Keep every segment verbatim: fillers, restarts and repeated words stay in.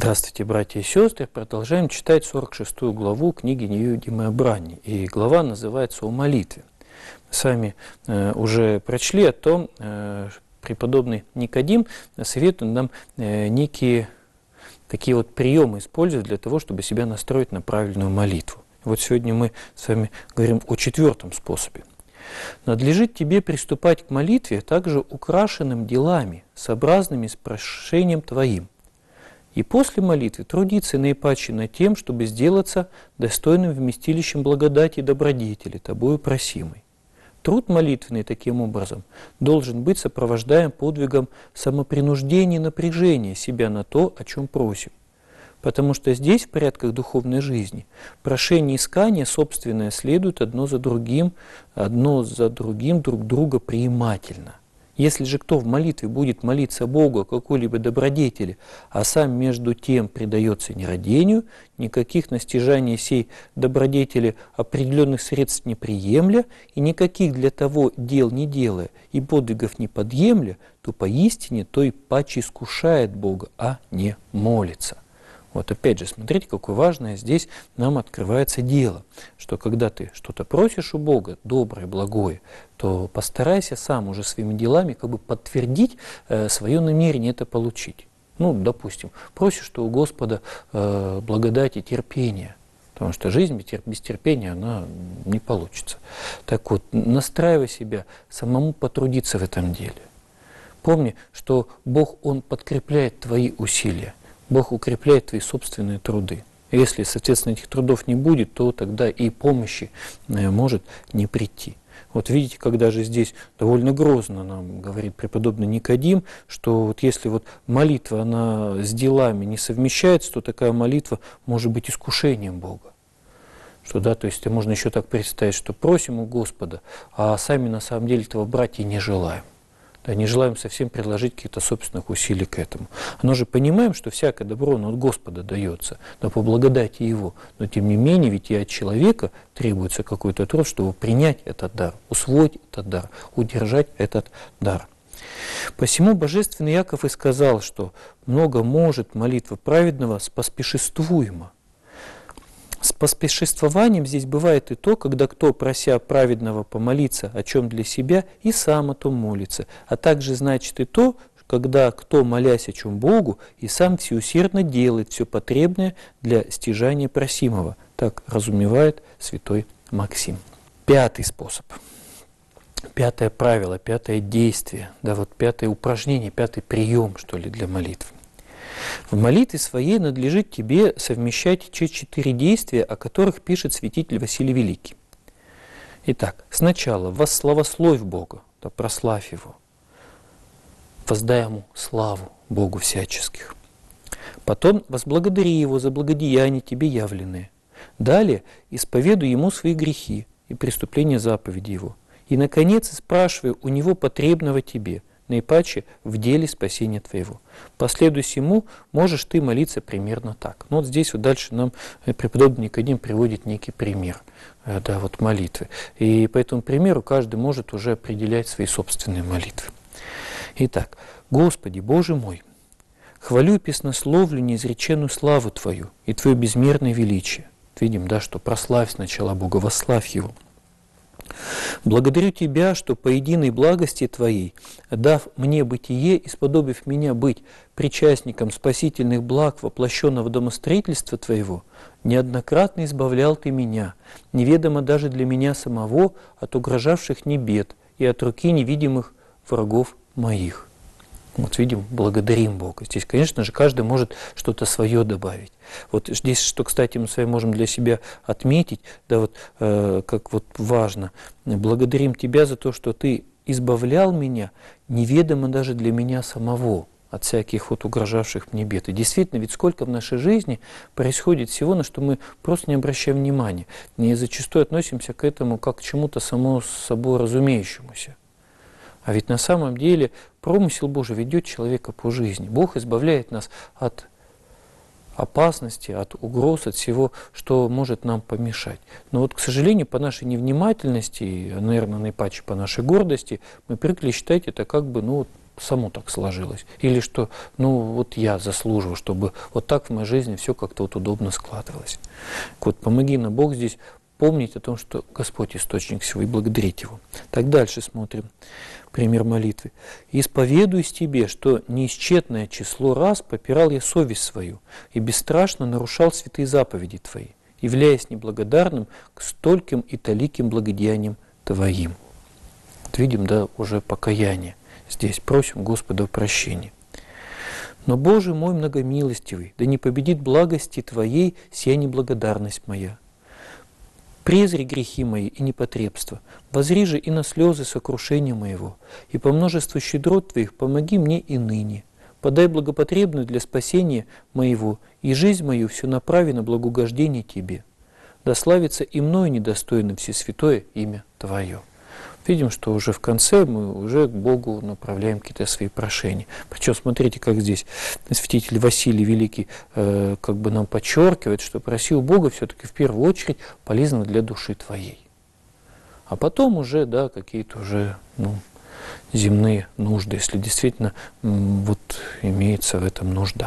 Здравствуйте, братья и сестры. Продолжаем читать сорок шестую главу книги «Невидимая брань». И глава называется «О молитве». Мы с вами э, уже прочли о том, э, преподобный Никодим советует нам э, некие такие вот приемы использовать для того, чтобы себя настроить на правильную молитву. Вот сегодня мы с вами говорим о четвертом способе. Надлежит тебе приступать к молитве также украшенным делами, сообразными с прошением твоим. И после молитвы трудиться наипаче над тем, чтобы сделаться достойным вместилищем благодати и добродетели, тобою просимой. Труд молитвенный, таким образом, должен быть сопровождаем подвигом самопринуждения и напряжения себя на то, о чем просим. Потому что здесь, в порядках духовной жизни, прошение и искание собственное следует одно за другим, одно за другим друг друга приимательно. Если же кто в молитве будет молиться Богу о какой-либо добродетели, а сам между тем предается нерадению, никаких настижаний сей добродетели определенных средств не приемля, и никаких для того дел не делая, и подвигов не подъемля, то поистине той паче искушает Бога, а не молится. Вот опять же, смотрите, какое важное здесь нам открывается дело, что когда ты что-то просишь у Бога, доброе, благое, то постарайся сам уже своими делами как бы подтвердить э, свое намерение это получить. Ну, допустим, просишь, что у Господа э, благодать и терпение, потому что жизнь без терпения, она не получится. Так вот, настраивай себя самому потрудиться в этом деле. Помни, что Бог, Он подкрепляет твои усилия. Бог укрепляет твои собственные труды. Если, соответственно, этих трудов не будет, то тогда и помощи может не прийти. Вот видите, когда же здесь довольно грозно нам говорит преподобный Никодим, что вот если вот молитва, она с делами не совмещается, то такая молитва может быть искушением Бога. Что, да, то есть можно еще так представить, что просим у Господа, а сами на самом деле этого брать и не желаем. Да, не желаем совсем приложить каких-то собственных усилий к этому. Но же понимаем, что всякое добро оно от Господа дается, да по благодати Его. Но тем не менее, ведь и от человека требуется какой-то труд, чтобы принять этот дар, усвоить этот дар, удержать этот дар. Посему божественный Иаков и сказал, что много может молитва праведного споспешествуема. С поспешествованием здесь бывает и то, когда кто, прося праведного помолиться о чем для себя, и сам о том молится. А также значит и то, когда кто, молясь о чем Богу, и сам всеусердно делает все потребное для стяжания просимого. Так разумевает святой Максим. Пятый способ. Пятое правило, пятое действие, да, вот пятое упражнение, пятый прием, что ли, для молитвы. В молитве своей надлежит тебе совмещать те четыре действия, о которых пишет святитель Василий Великий. Итак, сначала восславословь Бога, да прославь Его, воздай Ему славу Богу всяческих. Потом возблагодари Его за благодеяния тебе явленные. Далее исповедуй Ему свои грехи и преступления заповеди Его. И, наконец, спрашивай у Него потребного тебе, наипаче в деле спасения твоего. Последуй сему, можешь ты молиться примерно так. Ну вот здесь вот дальше нам преподобный Никодим приводит некий пример, да, вот молитвы. И по этому примеру каждый может уже определять свои собственные молитвы. Итак, Господи, Боже мой, хвалю и песнословлю неизреченную славу Твою и Твое безмерное величие. Видим, да, что прославь сначала Бога, восславь Его. Благодарю Тебя, что по единой благости Твоей, дав мне бытие и сподобив меня быть причастником спасительных благ воплощенного домостроительства Твоего, неоднократно избавлял Ты меня, неведомо даже для меня самого, от угрожавших мне бед и от руки невидимых врагов моих. Вот видим, благодарим Бога. Здесь, конечно же, каждый может что-то свое добавить. Вот здесь, что, кстати, мы с вами можем для себя отметить, да, вот э, как вот важно, благодарим Тебя за то, что Ты избавлял меня, неведомо даже для меня самого, от всяких вот угрожавших мне бед. И действительно, ведь сколько в нашей жизни происходит всего, на что мы просто не обращаем внимания, не зачастую относимся к этому как к чему-то само собой разумеющемуся. А ведь на самом деле промысел Божий ведет человека по жизни. Бог избавляет нас от опасности, от угроз, от всего, что может нам помешать. Но вот, к сожалению, по нашей невнимательности, наверное, наипаче по нашей гордости, мы привыкли считать это как бы, ну, само так сложилось. Или что, ну вот я заслуживаю, чтобы вот так в моей жизни все как-то вот удобно складывалось. Вот помоги нам, Бог, здесь помнить о том, что Господь источник всего, и благодарить Его. Так дальше смотрим. Пример молитвы. «Исповедуюсь тебе, что неисчетное число раз попирал я совесть свою и бесстрашно нарушал святые заповеди Твои, являясь неблагодарным к стольким и таликим благодеяниям Твоим». Вот видим, да, уже покаяние. Здесь просим Господа о прощении. «Но, Боже мой многомилостивый, да не победит благости Твоей сия неблагодарность моя. Презри грехи мои и непотребства, возри же и на слезы сокрушения моего, и по множеству щедрот Твоих помоги мне и ныне. Подай благопотребную для спасения моего, и жизнь мою все направи на благоугождение Тебе. Да славится и мною недостойным всесвятое имя Твое». Видим, что уже в конце мы уже к Богу направляем какие-то свои прошения. Причем смотрите, как здесь святитель Василий Великий э, как бы нам подчеркивает, что проси у Бога все-таки в первую очередь полезно для души твоей. А потом уже, да, какие-то уже ну, земные нужды, если действительно м, вот имеется в этом нужда.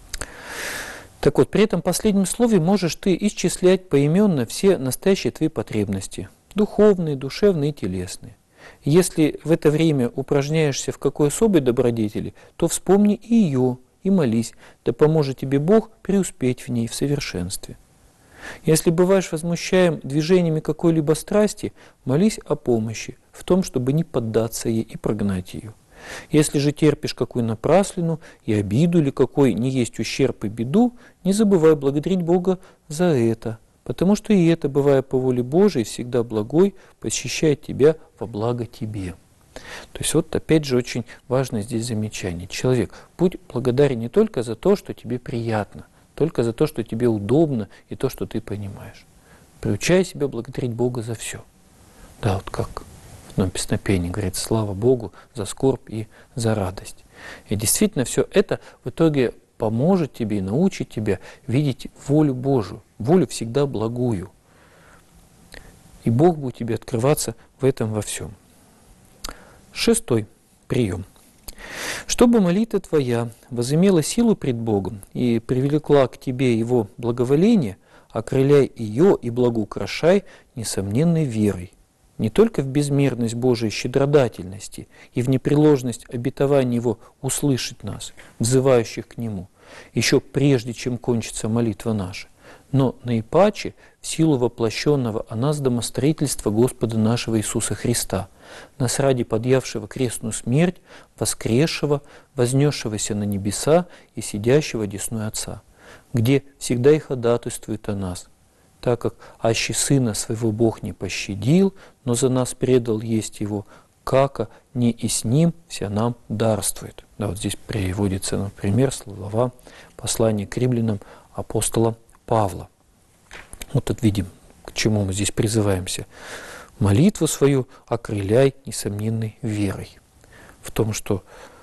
Так вот, при этом последнем слове можешь ты исчислять поименно все настоящие твои потребности. Духовные, душевные и телесные. Если в это время упражняешься в какой особой добродетели, то вспомни и ее, и молись, да поможет тебе Бог преуспеть в ней в совершенстве. Если бываешь возмущаем движениями какой-либо страсти, молись о помощи, в том, чтобы не поддаться ей и прогнать ее. Если же терпишь какую напраслину и обиду или какой не есть ущерб и беду, не забывай благодарить Бога за это, потому что и это, бывая по воле Божией, всегда благой, посещает тебя во благо тебе. То есть вот опять же очень важно здесь замечание. Человек, будь благодарен не только за то, что тебе приятно, только за то, что тебе удобно и то, что ты понимаешь. Приучай себя благодарить Бога за все. Да, вот как в одном песнопении говорит, слава Богу за скорбь и за радость. И действительно все это в итоге поможет тебе и научит тебя видеть волю Божию, волю всегда благую. И Бог будет тебе открываться в этом во всем. Шестой прием. Чтобы молитва твоя возымела силу пред Богом и привлекла к тебе Его благоволение, окрыляй ее и благоукрашай несомненной верой, не только в безмерность Божией щедродательности и в непреложность обетования Его услышать нас, взывающих к Нему, еще прежде, чем кончится молитва наша, но наипаче в силу воплощенного о нас домостроительства Господа нашего Иисуса Христа, нас ради подъявшего крестную смерть, воскресшего, вознесшегося на небеса и сидящего одесную Отца, где всегда и ходатайствует о нас, так как аще Сына Своего Бог не пощадил, но за нас предал есть Его, како не и с Ним вся нам дарствует. Да, вот здесь приводится, например, слова послания к римлянам апостола Павла. Вот тут видим, к чему мы здесь призываемся. Молитву свою окрыляй несомненной верой. В том, что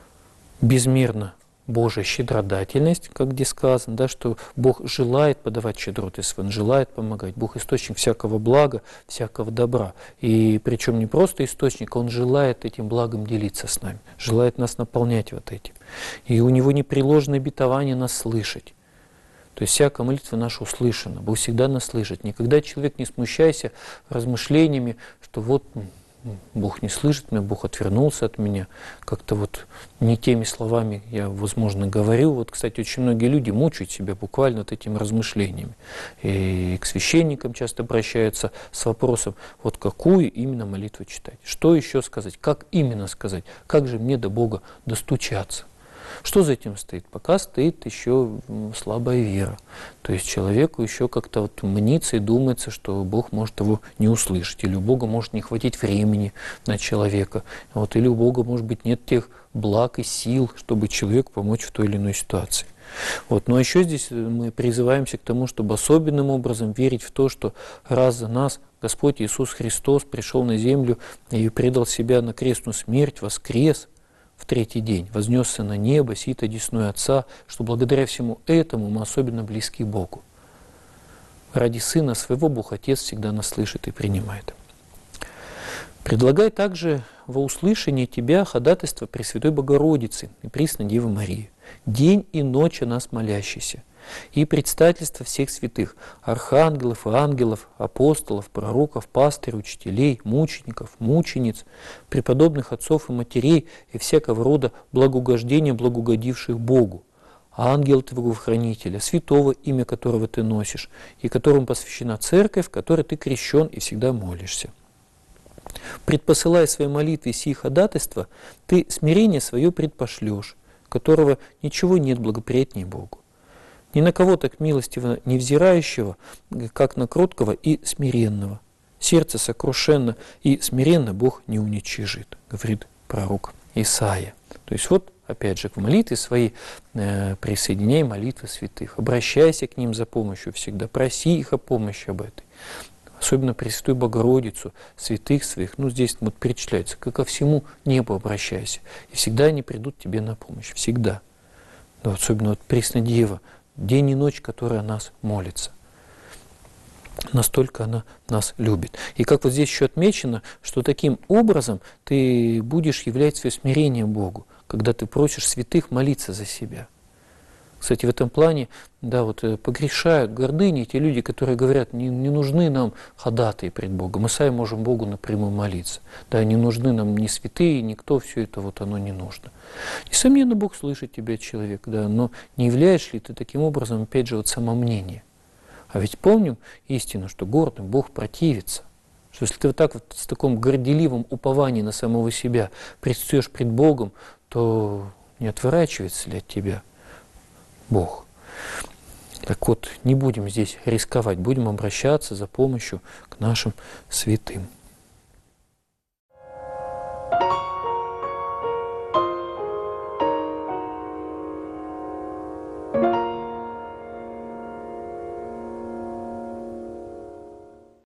безмерно Божья щедродательность, как где сказано, да, что Бог желает подавать щедроты свои, Он желает помогать. Бог источник всякого блага, всякого добра. И причем не просто источник, Он желает этим благом делиться с нами, желает нас наполнять вот этим. И у Него непреложное обетование нас слышать. То есть всякая молитва наша услышана, Бог всегда нас слышит. Никогда человек не смущайся размышлениями, что вот Бог не слышит меня, Бог отвернулся от меня. Как-то вот не теми словами я, возможно, говорю. Вот, кстати, очень многие люди мучают себя буквально вот этими размышлениями. И к священникам часто обращаются с вопросом, вот какую именно молитву читать, что еще сказать, как именно сказать, как же мне до Бога достучаться. Что за этим стоит? Пока стоит еще слабая вера. То есть человеку еще как-то вот мнится и думается, что Бог может его не услышать, или у Бога может не хватить времени на человека, вот, или у Бога, может быть, нет тех благ и сил, чтобы человеку помочь в той или иной ситуации. Вот. Но еще здесь мы призываемся к тому, чтобы особенным образом верить в то, что раз за нас Господь Иисус Христос пришел на землю и предал себя на крестную смерть, воскрес, в третий день, вознесся на небо, сит одесную Отца, что благодаря всему этому мы особенно близки к Богу. Ради Сына Своего Бог Отец всегда нас слышит и принимает. Предлагай также во услышание Тебя ходатайство Пресвятой Богородицы и Пресной Девы Марии, день и ночь о нас молящейся, и предстательство всех святых, архангелов и ангелов, апостолов, пророков, пастырей, учителей, мучеников, мучениц, преподобных отцов и матерей и всякого рода благоугождения, благоугодивших Богу, ангела Твоего хранителя, святого, имя которого Ты носишь, и которому посвящена церковь, в которой Ты крещен и всегда молишься. Предпосылая свои молитвы сии ходатайства, Ты смирение свое предпошлешь, которого ничего нет благоприятнее Богу. Ни на кого так милостиво не взирающего, как на кроткого и смиренного. Сердце сокрушенно и смиренно Бог не уничижит, говорит пророк Исаия. То есть вот, опять же, в молитве своей э, присоединяй молитвы святых, обращайся к ним за помощью всегда, проси их о помощи об этой. Особенно Пресвятую Богородицу, святых своих, ну здесь вот перечисляется, как ко всему небу обращайся, и всегда они придут тебе на помощь, всегда. Да, особенно вот Пресная Дева, день и ночь, которая о нас молится. Настолько она нас любит. И как вот здесь еще отмечено, что таким образом ты будешь являть свое смирение Богу, когда ты просишь святых молиться за себя. Кстати, в этом плане, да, вот погрешают гордыни те люди, которые говорят, не, не нужны нам ходатаи пред Богом, мы сами можем Богу напрямую молиться. Да, не нужны нам ни святые, никто, все это вот оно не нужно. Несомненно, Бог слышит тебя, человек, да, но не являешь ли ты таким образом, опять же, вот самомнение? А ведь помним истину, что гордым Бог противится. Что если ты вот так вот с таким горделивым упованием на самого себя предстаешь пред Богом, то не отворачивается ли от тебя Бог? Так вот, не будем здесь рисковать, будем обращаться за помощью к нашим святым.